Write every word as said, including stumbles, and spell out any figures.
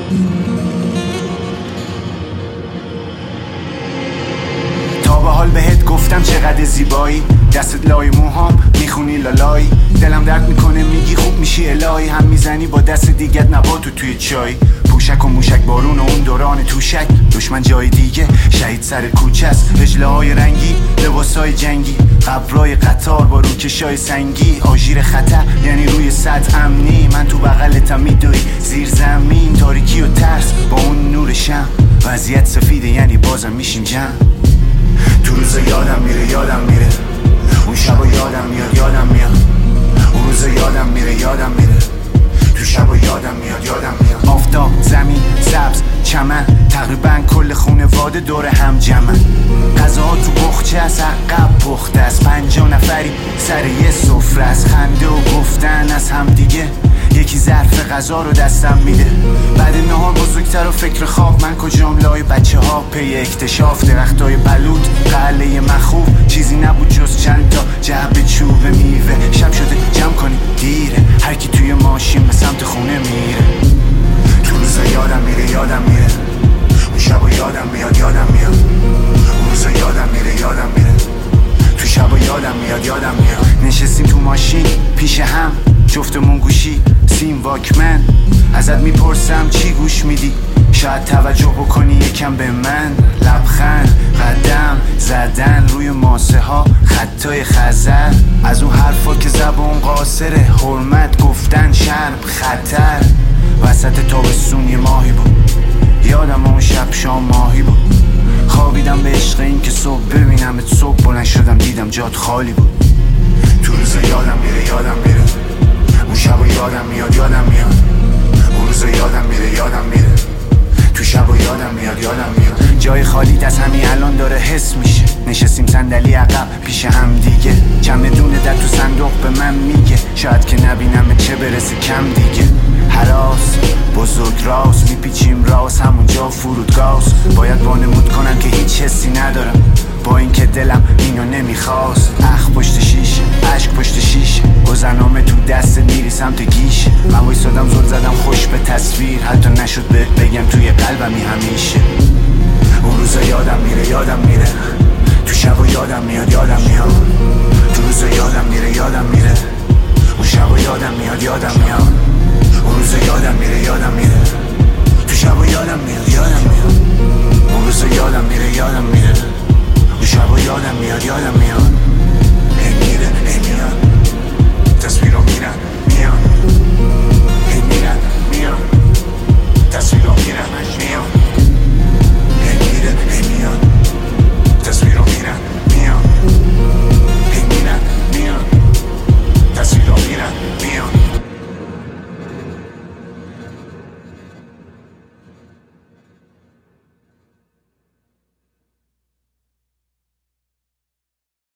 تا به حال بهت گفتم چقدر زیبایی، دستت لای موهام میخونی لالایی، دلم درد میکنه میگی خوب میشی الهی، هم میزنی با دست دیگت نباتو توی چای، پوشک و موشک بارون و اون دوران توشک، دشمن جای دیگه شهید سر کوچه است، رجله های رنگی لباسای جنگی، قبرای قطار با روکشای سنگی، آژیر خطر یعنی روی سطح امنی، من تو بغلتم میدوی زیر زمین، تاریکی و ترس با اون نور شم، وضعیت سفیده یعنی بازم میشیم جمع. تو روز یادم میره یادم میره اون شب یادم میاد یادم میاد اون روز یادم میره یادم میره تو شب یادم میاد یادم میاد. آفتاب، زمین، سبز، چمن، تقریبا کل خونواده دور هم جمعن، غذاها تو بخچه از عقب پخته است، پنجاه نفری سر یه سفره است، خنده و گفتن از هم دیگه، یکی ظرف غذا رو دستم میده، بعد نهار بزرگتر و فکر خواب، من کجام لای بچه ها پی اکتشاف، درختای بلود قله مخوف، چیزی نبود جز چند تا جعبه چوب میوه، شب شده جمع کنی دیره، هر کی توی ماشین به سمت خونه میره. تو روز یادم میره یادم میره اون شب یادم میاد یادم میاد اون روز یادم میره یادم میره تو شب یادم میاد یادم میاد. نشستیم تو ماشین پیش هم جفتمون گوشی سیم واکمن، ازت میپرسم چی گوش میدی، شاید توجه بکنی یکم به من، لبخند، قدم زدن روی ماسه ها، خطای خزر، از اون حرفا که زبون قاصره، حرمت گفتن شرم خطر، وسط تابستون یه ماهی بود، یادم اون شب شام ماهی بود، خوابیدم به عشق این که صبح ببینم ات، صبح بلند شدم دیدم جات خالی بود. تو روز یادم میره یادم میره اون شب یادم میاد یادم میاد اون روز یادم میره یادم میره تو شب یادم میاد یادم میاد. جای خالی از همین الان داره حس میشه، نشستیم صندلی عقب پیش هم دیگه، چمدون در تو صندوق به من میگه، شاید که نبینم چه برسه کم دیگه، هراس بزرگ راست میپیچیم راست همونجا فرودگاست، باید وانمود کنم که هیچ حسی ندارم با اینکه دلم اینو نمیخواست، اخ پشت شیشه عشق پشت شیشه، گذرنامه تو دست میری سمت گیشه، من وایسادم زل زدم خوش به تصویر، حتی نشد بهت بگم توی قلبمی همیشه. اون روز یادم میره یادم میره تو شب یادم میاد یادم میاد تو روز یادم میره یادم میره اون شب یادم میاد یادم میاد اون روز یادم میره یادم